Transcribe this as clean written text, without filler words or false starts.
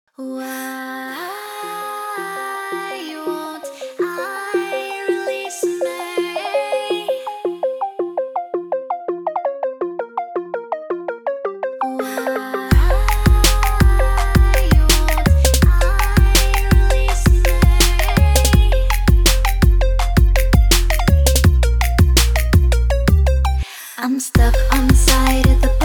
Why won't I release me? Why won't I release me? I'm stuck on the side of the